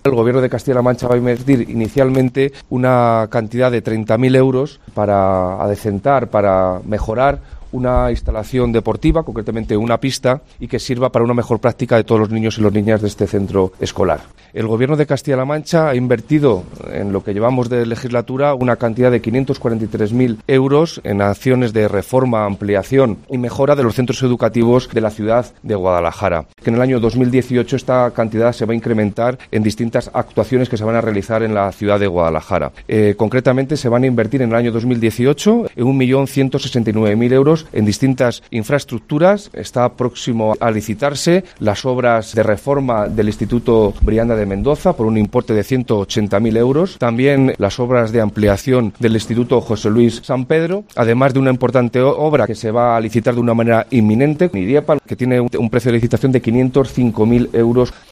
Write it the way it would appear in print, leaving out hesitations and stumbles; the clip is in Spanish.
El Gobierno de Castilla-La Mancha va a invertir inicialmente una cantidad de 30.000 euros para adecentar, para mejorar una instalación deportiva, concretamente una pista, y que sirva para una mejor práctica de todos los niños y las niñas de este centro escolar. El Gobierno de Castilla-La Mancha ha invertido en lo que llevamos de legislatura una cantidad de 543.000 euros en acciones de reforma, ampliación y mejora de los centros educativos de la ciudad de Guadalajara. Que en el año 2018 esta cantidad se va a incrementar en distintas actuaciones que se van a realizar en la ciudad de Guadalajara. Concretamente se van a invertir en el año 2018 en 1.169.000 euros en distintas infraestructuras. Está próximo a licitarse las obras de reforma del Instituto Brianda de Mendoza por un importe de 180.000 euros. También las obras de ampliación del Instituto José Luis San Pedro, además de una importante obra que se va a licitar de una manera inminente, IDIEPA, que tiene un precio de licitación de 505.000 euros.